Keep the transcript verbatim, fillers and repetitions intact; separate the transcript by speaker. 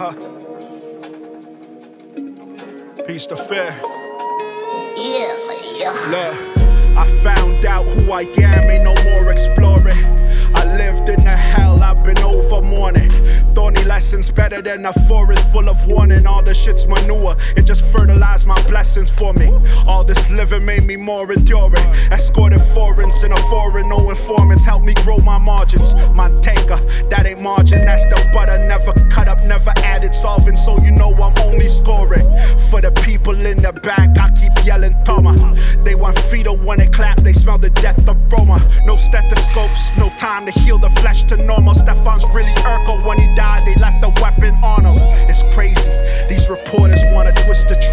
Speaker 1: Uh-huh. Peace to fear.
Speaker 2: Yeah, yeah.
Speaker 1: Look, I found out who I am, ain't no more exploring. I lived in the hell, I've been over mourning. Thorny lessons better than a forest full of warning. All the shit's manure, it just fertilized my blessings for me. All this living made me more enduring. Escorted foreigns in a foreign, no informants helped me grow my margins. Manteca, that ain't margin, that's the butter. Never cut up, never added solving, so you know I'm only scoring. For the people in the back, I keep yelling Toma. They want fetal when they clap, they smell the death aroma. No stethoscopes, no time to heal the flesh to normal. Stefan's really Urkel when he died, they left a weapon on him. It's crazy, these reporters wanna twist the